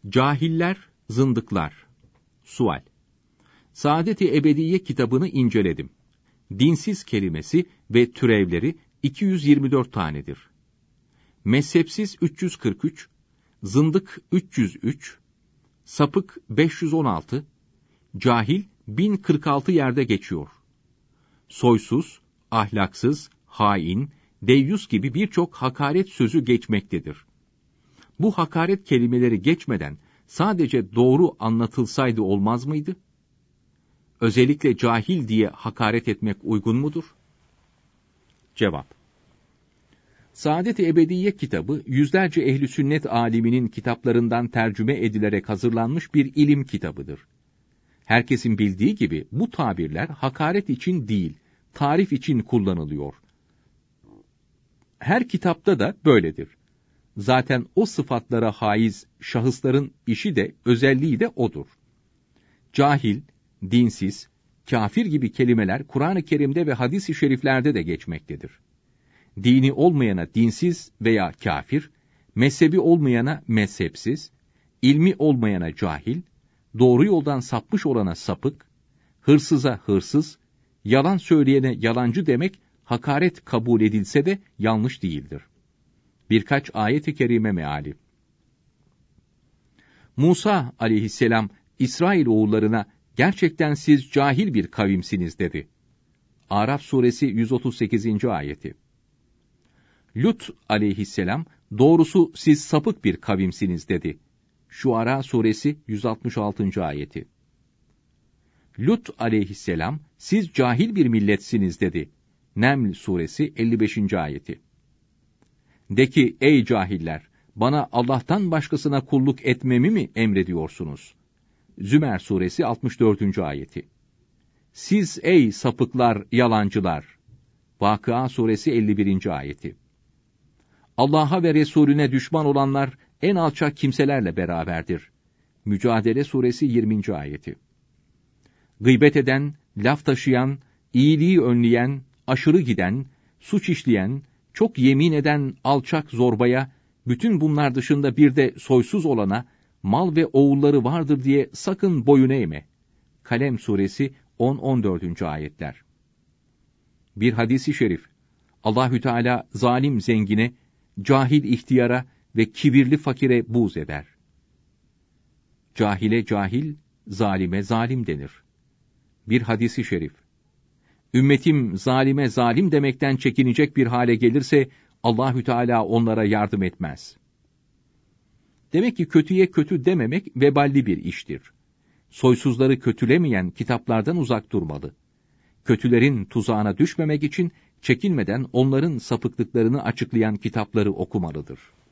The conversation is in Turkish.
Cahiller, zındıklar. Sual. Saadet-i Ebediye kitabını inceledim. Dinsiz kelimesi ve türevleri 224 tanedir. Mezhepsiz 343, zındık 303, sapık 516, cahil 1046 yerde geçiyor. Soysuz, ahlaksız, hain, deyyus gibi birçok hakaret sözü geçmektedir. Bu hakaret kelimeleri geçmeden sadece doğru anlatılsaydı olmaz mıydı? Özellikle cahil diye hakaret etmek uygun mudur? Cevap. Saadet-i Ebediye kitabı, yüzlerce ehli sünnet aliminin kitaplarından tercüme edilerek hazırlanmış bir ilim kitabıdır. Herkesin bildiği gibi bu tabirler hakaret için değil, tarif için kullanılıyor. Her kitapta da böyledir. Zaten o sıfatlara haiz şahısların işi de, özelliği de odur. Cahil, dinsiz, kafir gibi kelimeler Kur'an-ı Kerim'de ve hadis-i şeriflerde de geçmektedir. Dini olmayana dinsiz veya kafir, mezhebi olmayana mezhepsiz, ilmi olmayana cahil, doğru yoldan sapmış olana sapık, hırsıza hırsız, yalan söyleyene yalancı demek hakaret kabul edilse de yanlış değildir. Birkaç ayet-i kerime meali. Musa aleyhisselam İsrail oğullarına gerçekten siz cahil bir kavimsiniz dedi. Araf suresi 138. ayeti. Lut aleyhisselam doğrusu siz sapık bir kavimsiniz dedi. Şuara suresi 166. ayeti. Lut aleyhisselam siz cahil bir milletsiniz dedi. Neml suresi 55. ayeti. De ki ey cahiller, bana Allah'tan başkasına kulluk etmemi mi emrediyorsunuz? Zümer suresi 64. ayeti. Siz ey sapıklar, yalancılar. Vakıa suresi 51. ayeti. Allah'a ve Resulüne düşman olanlar en alçak kimselerle beraberdir. Mücadele suresi 20. ayeti. Gıybet eden, laf taşıyan, iyiliği önleyen, aşırı giden, suç işleyen, çok yemin eden alçak zorbaya, bütün bunlar dışında bir de soysuz olana, mal ve oğulları vardır diye sakın boyun eğme. Kalem suresi 10-14. ayetler. Bir hadisi şerif, Allahü Teala zalim zengine, cahil ihtiyara ve kibirli fakire buğz eder. Cahile cahil, zalime zalim denir. Bir hadisi şerif, ümmetim zalime zalim demekten çekinecek bir hale gelirse, Allahü Teala onlara yardım etmez. Demek ki kötüye kötü dememek veballi bir iştir. Soysuzları kötülemeyen kitaplardan uzak durmalı. Kötülerin tuzağına düşmemek için çekinmeden onların sapıklıklarını açıklayan kitapları okumalıdır.